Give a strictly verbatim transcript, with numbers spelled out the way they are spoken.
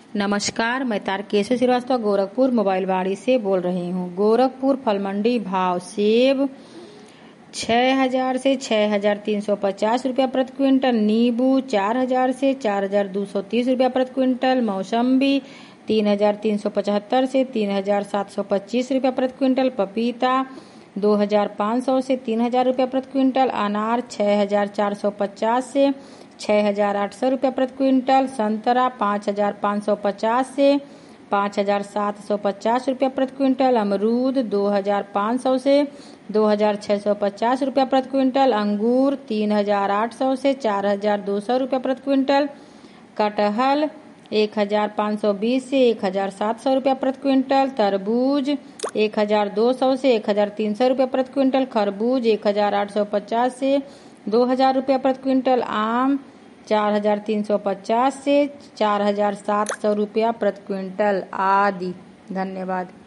नमस्कार, मैं तारकेश्वर श्रीवास्तव गोरखपुर मोबाइल वाड़ी से बोल रही हूँ। गोरखपुर फल मंडी भाव सेब छः हजार से छः हजार तीन सौ पचास रुपया प्रति क्विंटल, नींबू चार हजार से चार हजार दो सौ तीस रुपया प्रति क्विंटल, मौसम्बी तीन हजार तीन सौ पचहत्तर से तीन हजार सात सौ पच्चीस रुपया प्रति क्विंटल, पपीता दो हजार पाँच सौ से तीन हजार रुपया प्रति क्विंटल, अनार छः हजार चार सौ पचास से छः हजार आठ सौ रुपया प्रति क्विंटल, संतरा पाँच हजार पाँच सौ पचास से पाँच हजार सात सौ पचास रुपया प्रति क्विंटल, अमरूद दो हजार पाँच सौ से दो हजार छः सौ पचास रुपया प्रति क्विंटल, अंगूर तीन हजार आठ सौ से चार हजार दो सौ रुपया प्रति क्विंटल, कटहल एक हजार पाँच सौ बीस से एक हजार सात सौ रुपया प्रति क्विंटल, तरबूज एक हजार दो सौ से एक हजार तीन सौ रुपया प्रति क्विंटल, खरबूज एक हजार आठ सौ पचास से दो हजार रुपया प्रति क्विंटल, आम चार हजार तीन सौ पचास से चार हजार सात सौ रुपया प्रति क्विंटल आदि। धन्यवाद।